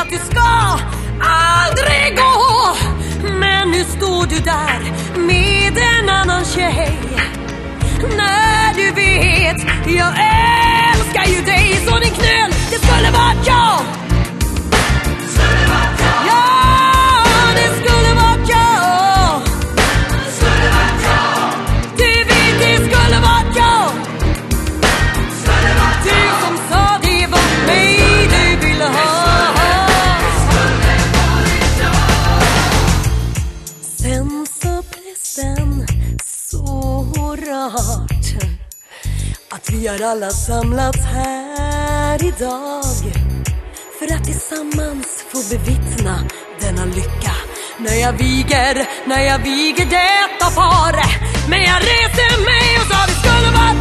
att det ska aldrig gå. Men nu står du där med en annan tjej. När du vet, jag älskar ju dig. Så din knull, det skulle vara jag. Ja, det skulle vara jag. Du vet, det skulle vara jag. Du som sa det var mig du ville ha. Sen sa prästen så rart att vi har alla samlats här idag för att tillsammans få bevittna denna lycka. När jag viger detta par. Men jag reser mig och sa det skulle vara